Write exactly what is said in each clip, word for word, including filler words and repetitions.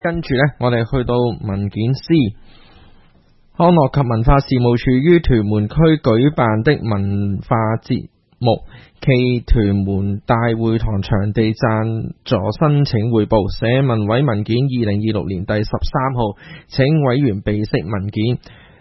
跟住呢，我哋去到文件 C， 康樂及文化事務處於屯門區舉辦的文化節目暨屯門大會堂場地贊助申請匯報，社文委文件二零二六年第十三號，請委員備悉文件。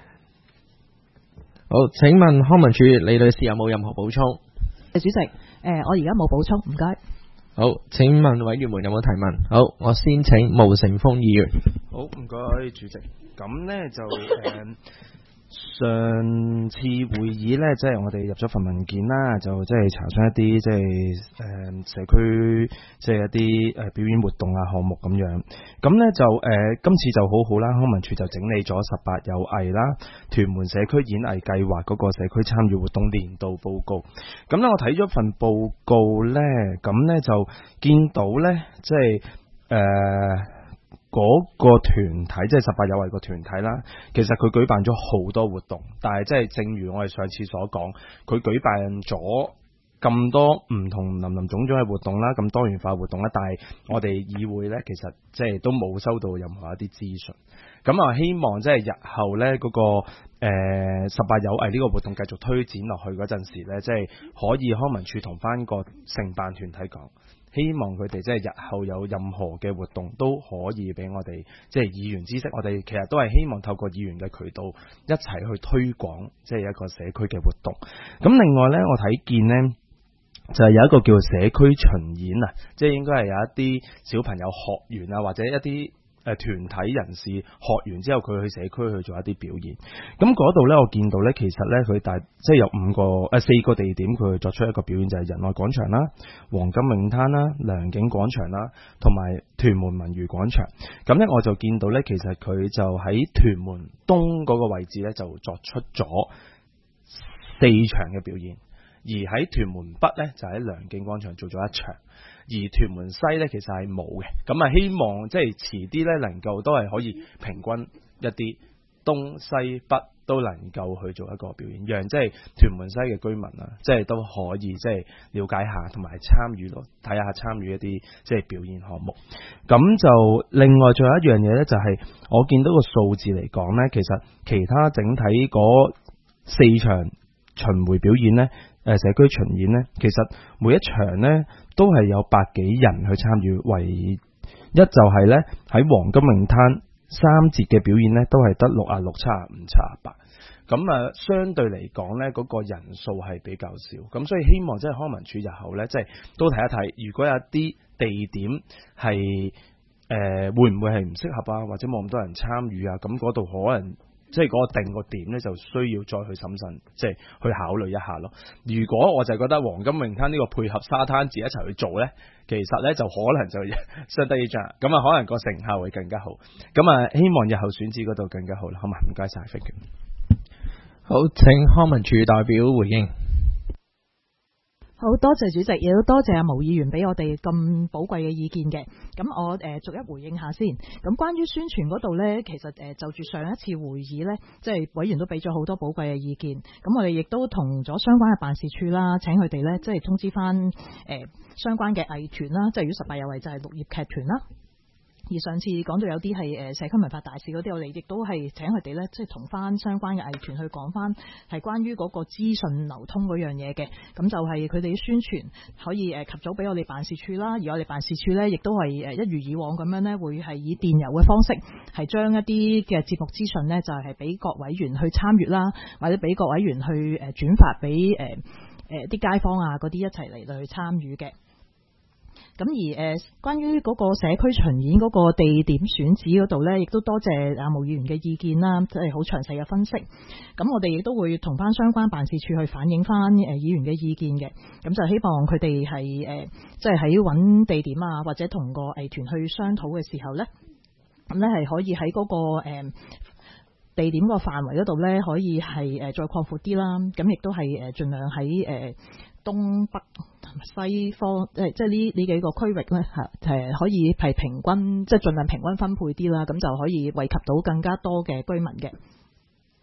好，請問康文署李女士有冇任何補充？ 主席，誒、呃，我而家冇補充，唔該。 好，請問委員們有冇提問？好，我先請毛成峰議員。 好，唔該主席。咁呢就誒、呃、上次會議呢，即係我哋入咗份文件啦，就即係查詢一啲即係誒社區即係一啲誒表演活動啊項目咁樣。咁呢就誒、呃、今次就好好啦，康文署就整理咗十八有藝啦，屯門社區演藝計劃嗰個社區參與活動年度報告。咁呢我睇咗份報告呢，咁呢就見到呢，即係誒。呃嗰個團體即係十八有藝個團體啦，其實佢舉辦咗好多活動，但係即係正如我哋上次所講，佢舉辦咗咁多唔同林林總總嘅活動啦，咁多元化活動啦，但係我哋議會呢，其實即係都冇收到任何一啲資訊。咁啊，希望即係日後呢嗰、那個誒十八有藝呢個活動繼續推展落去嗰陣時呢，即係可以康文署同翻個承辦團體講。希望佢哋即係日後有任何嘅活動都可以俾我哋即係議員知悉，我哋其實都係希望透過議員嘅渠道一齊去推廣即係一個社區嘅活動。咁另外呢，我睇見呢就係有一個叫做社區巡演啊，即係應該係有一啲小朋友學完啊，或者一啲誒團體人士學完之後，佢去社區去做一啲表演。咁嗰度呢，我見到呢，其實呢，佢大即係有五個誒、呃、四個地點，佢作出一個表演，就係、是、仁愛廣場啦、黃金泳灘啦、良景廣場啦，同埋屯門文娛廣場。咁呢，我就見到呢，其實佢就喺屯門東嗰個位置呢，就作出咗四場嘅表演，而喺屯門北呢，就喺良景廣場做咗一場。而屯門西呢，其實係冇嘅，咁啊希望即係遲啲呢，能夠都係可以平均一啲東西北都能夠去做一個表演，讓即係屯門西嘅居民啊，即係都可以即係了解下同埋參與咯，睇下參與一啲即係表演項目。咁就另外仲有一樣嘢呢，就係我見到個數字嚟講呢，其實其他整體嗰四場巡迴表演呢，誒社區巡演呢，其實每一場呢都係有百幾人去參與，唯一就係呢喺黃金泳灘三節嘅表演呢，都係得六啊六、七啊五、七啊八，咁啊相對嚟講呢，嗰個人數係比較少，咁所以希望即係康文署日後呢，即係都睇一睇，如果有啲地點係誒、呃、會唔會係唔適合啊，或者冇咁多人參與啊，咁嗰度可能。即係嗰個定個點呢，就需要再去審慎，即係去考慮一下咯。如果我就覺得黃金泳灘呢個配合沙灘節一齊去做呢，其實呢就可能就相得益彰，咁啊可能個成效會更加好。咁啊希望日後選址嗰度更加好啦。好嘛，唔該晒 Frank。 好，請康文署代表回應。 好多謝主席，亦都多謝阿毛議員俾我哋咁寶貴嘅意見嘅。咁我誒、呃、逐一回應下先。咁關於宣傳嗰度呢，其實誒、呃、就住上一次會議呢，即係委員都俾咗好多寶貴嘅意見。咁我哋亦都同咗相關嘅辦事處啦，請佢哋呢，即係通知翻誒、呃、相關嘅藝團啦，即係如果十八有藝就係綠葉劇團啦。而上次講到有啲係誒社區文化大使嗰啲，我哋亦都係請佢哋咧，即係同翻相關嘅藝團去講翻係關於嗰個資訊流通嗰樣嘢嘅。咁就係佢哋宣傳可以誒及早俾我哋辦事處啦，而我哋辦事處咧亦都係誒一如以往咁樣咧，會係以電郵嘅方式係將一啲嘅節目資訊咧，就係俾各委員去參與啦，或者俾各委員去誒轉發俾誒誒啲街坊啊嗰啲一齊嚟去參與嘅。咁而誒，關於嗰個社區巡演嗰個地點選址嗰度呢，亦都多謝阿毛議員嘅意見啦，即係好詳細嘅分析。咁我哋亦都會同翻相關辦事處去反映翻誒議員嘅意見嘅。咁就希望佢哋係誒，即係喺揾地點啊，或者同個藝團去商討嘅時候呢，咁呢係可以喺嗰個誒地點個範圍嗰度呢，可以係誒再擴闊啲啦。咁亦都係誒盡量喺誒東北西方，即係即係呢呢幾個區域咧嚇，誒可以係平均，即係盡量平均分配啲啦，咁就可以惠及到更加多嘅居民嘅。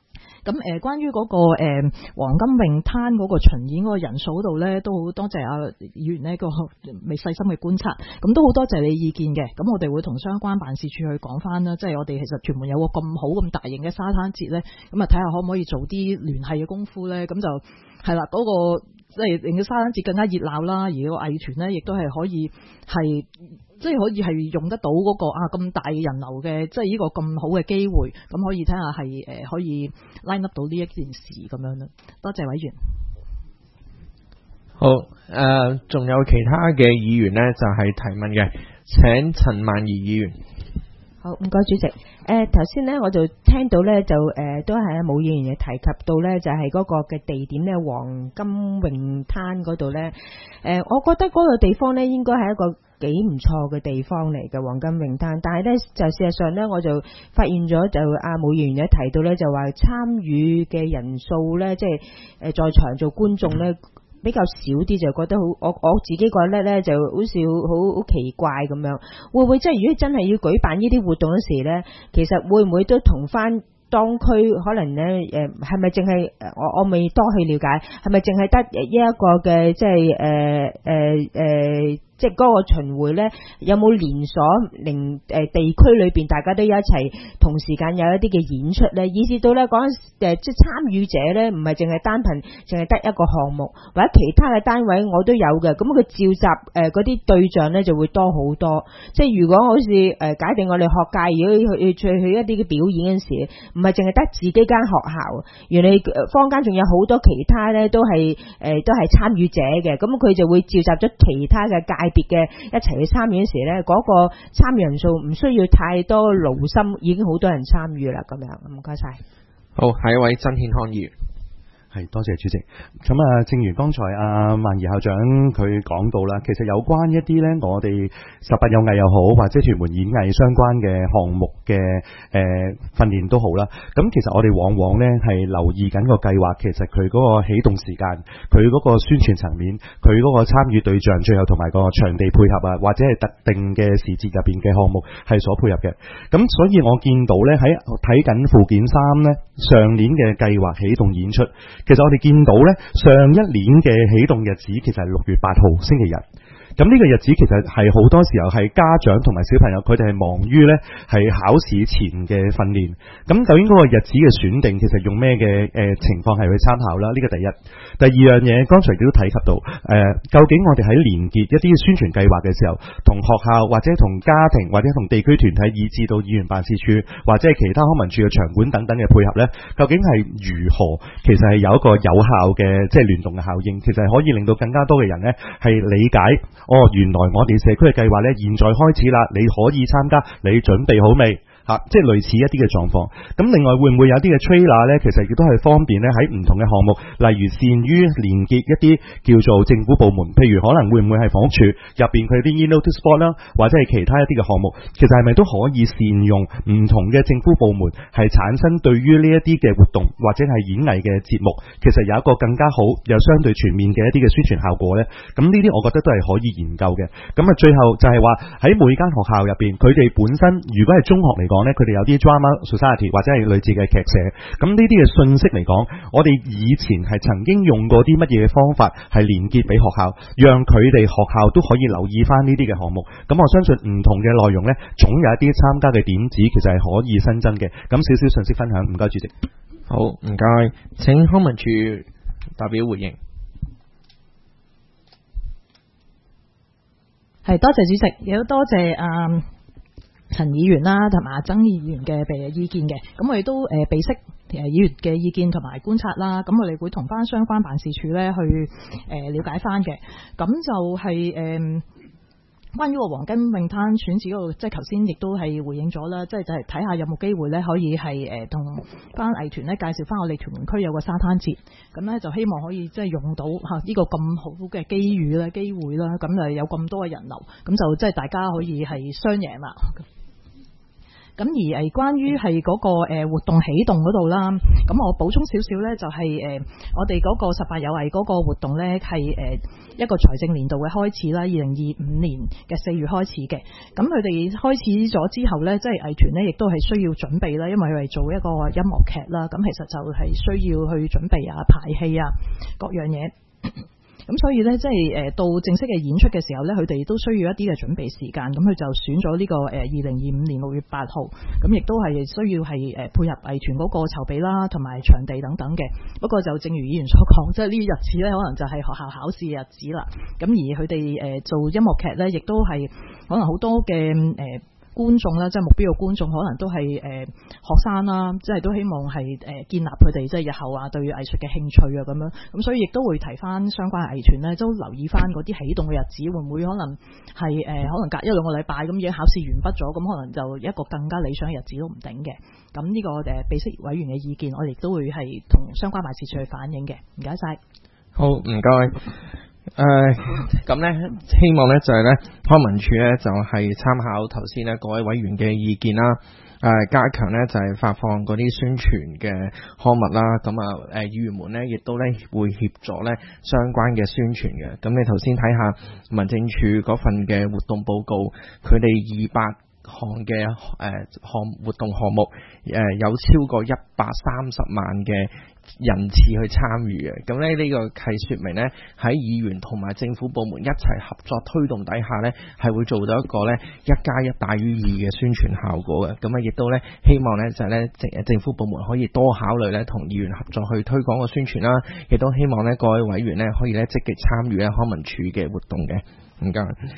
咁誒、呃，關於嗰、那個誒、呃、黃金泳灘嗰個巡演嗰個人數嗰度咧，都好多謝阿議員呢個未細心嘅觀察，咁都好多謝你意見嘅。咁我哋會同相關辦事處去講翻啦，即係我哋其實屯門有個咁好咁大型嘅沙灘節咧，咁啊睇下可唔可以做啲聯繫嘅功夫咧，咁就係啦，嗰、那個即係令到沙灘節更加熱鬧啦，而個藝團咧亦都係可以係。即係可以係用得到嗰、那個啊咁大嘅人流嘅，即係呢個咁好嘅機會，咁可以睇下係誒可以 line up 到呢一件事咁樣啦。多謝委員。 好誒，仲、呃、有其他嘅議員呢，就係、是、提問嘅，請陳曼儀議員。 好，唔該主席。誒頭先呢，我就聽到呢，就誒、呃、都係冇議員嘅提及到呢，就係、是、嗰個嘅地點呢，黃金泳灘嗰度呢。誒、呃，我覺得嗰個地方呢，應該係一個幾唔錯嘅地方嚟嘅黃金泳灘，但係呢，就事實上呢，我就發現咗就阿冇議員咧提到呢，就話參與嘅人數呢，即係誒在場做觀眾呢，比較少啲，就覺得好，我我自己覺得咧就好似好好奇怪咁樣，會唔會即係如果真係要舉辦呢啲活動嗰時咧，其實會唔會都同翻當區可能咧誒係咪淨係我我未多去了解，係咪淨係得呢一個嘅即係誒誒誒即係嗰個巡迴咧，有冇連鎖令誒地區裏邊大家都一齊同時間有一啲嘅演出咧，以至到咧嗰陣誒即係參與者咧唔係淨係單憑淨係得一個項目，或者其他嘅單位我都有嘅，咁佢召集誒嗰啲對象咧就會多好多。即係如果好似誒假定我哋學界如果去去去一啲嘅表演嗰時，唔係淨係得自己間學校，原來坊間仲有好多其他咧都係誒、呃、都係參與者嘅，咁佢就會召集咗其他嘅界別嘅一齊去參與嗰時咧，嗰、那個參與人數唔需要太多勞心，已經好多人參與啦。咁樣唔該晒。 好，下一位曾憲康議員。 係，多謝主席。咁啊，正如剛才阿曼儀校長佢講到啦，其實有關一啲呢，我哋十八有藝又好，或者屯門演藝相關嘅項目嘅誒訓練都好啦。咁其實我哋往往呢係留意緊個計劃，其實佢嗰個起動時間，佢嗰個宣傳層面，佢嗰個參與對象，最後同埋個場地配合啊，或者係特定嘅時節入邊嘅項目係所配合嘅。咁所以我見到呢，喺睇緊附件三呢，上年嘅計劃起動演出。其實我哋見到呢，上一年嘅起動日子其實係六月八號星期日。咁呢個日子其實係好多時候係家長同埋小朋友佢哋係忙於呢係考試前嘅訓練。咁究竟嗰個日子嘅選定其實用咩嘅誒情況係去參考啦？呢個第一。第二樣嘢，剛才亦都提及到誒、呃，究竟我哋喺連結一啲宣傳計劃嘅時候，同學校或者同家庭或者同地區團體，以至到議員辦事處或者係其他康文署嘅場館等等嘅配合呢，究竟係如何？其實係有一個有效嘅即係聯動嘅效應，其實係可以令到更加多嘅人呢係理解。哦，原來我哋社區嘅計劃呢，現在開始啦，你可以參加，你準備好未？嚇、啊，即係類似一啲嘅狀況。咁另外會唔會有啲嘅 trailer 呢？其實亦都係方便呢喺唔同嘅項目，例如善於連結一啲叫做政府部門，譬如可能會唔會係房屋署入邊佢啲 e-notice board 啦，或者係其他一啲嘅項目，其實係咪都可以善用唔同嘅政府部門係產生對於呢一啲嘅活動或者係演藝嘅節目，其實有一個更加好又相對全面嘅一啲嘅宣傳效果呢？咁呢啲我覺得都係可以研究嘅。咁啊，最後就係話喺每間學校入邊，佢哋本身如果係中學嚟講，佢哋有啲 drama society 或者係類似嘅劇社，咁呢啲嘅信息嚟講，我哋以前係曾經用過啲乜嘢方法係連結俾學校，讓佢哋學校都可以留意翻呢啲嘅項目。咁我相信唔同嘅內容呢，總有一啲參加嘅點子，其實係可以新增嘅。咁少少信息分享，唔該主席。 好，唔該，請康文署代表回應。 係，多謝主席，亦都多謝啊陳議員啦，同埋阿曾議員嘅嘅意見嘅，咁我哋都誒備悉誒議員嘅意見同埋觀察啦，咁我哋會同翻相關辦事處咧去誒了解翻嘅，咁就係、是、誒、呃、關於個黃金泳灘選址嗰度，即係頭先亦都係回應咗啦，即係就係睇下有冇機會咧可以係誒同班藝團咧介紹翻我哋屯門區有個沙灘節，咁咧就希望可以即係用到嚇呢個咁好嘅機遇咧機會啦，咁就有咁多嘅人流，咁就即係大家可以係雙贏啦。 咁而誒關於係嗰個誒活動起動嗰度啦，咁我補充少少咧，就係誒我哋嗰個十八有藝嗰個活動咧係誒一個財政年度嘅開始啦，二零二五年嘅四月開始嘅。咁佢哋開始咗之後咧，即係藝團咧亦都係需要準備啦，因為佢係做一個音樂劇啦，咁其實就係需要去準備啊、排戲啊各樣嘢。咁所以咧，即係誒到正式嘅演出嘅時候咧，佢哋都需要一啲嘅準備時間。咁佢就選咗呢個誒二零二五年六月八號，咁亦都係需要係誒配合藝團嗰個籌備啦，同埋場地等等嘅。不過就正如議員所講，即係呢啲日子咧，可能就係學校考試嘅日子啦。咁而佢哋誒做音樂劇咧，亦都係可能好多嘅誒。呃觀眾啦，即係目標嘅觀眾，可能都係誒、呃、學生啦，即係都希望係誒、呃、建立佢哋即係日後啊對藝術嘅興趣啊咁樣，咁所以亦都會提翻相關嘅藝團咧，都留意翻嗰啲起動嘅日子，會唔會可能係誒、呃、可能隔一兩個禮拜咁已經考試完畢咗，咁可能就一個更加理想嘅日子都唔定嘅。咁呢個誒備悉委員嘅意見，我哋都會係同相關辦事處去反映嘅。唔該晒。 好，唔該。誒，咁咧、呃，希望咧就係咧，康文署咧就係、是、參考頭先咧各位委員嘅意見啦，誒、呃，加強咧就係、是、發放嗰啲宣傳嘅刊物啦，咁啊，誒，議員們咧亦都咧會協助咧相關嘅宣傳嘅。咁你頭先睇下民政處嗰份嘅活動報告，佢哋二百項嘅誒項活動項目，誒、呃、有超過一百三十萬嘅人次去參與嘅，咁咧呢個係說明呢，喺議員同埋政府部門一齊合作推動底下呢，係會做到一個呢一加一大於二嘅宣傳效果嘅。咁啊，亦都呢希望呢就係呢政政府部門可以多考慮呢同議員合作去推廣個宣傳啦，亦都希望呢各位委員呢可以呢積極參與呢康文署嘅活動嘅。唔該。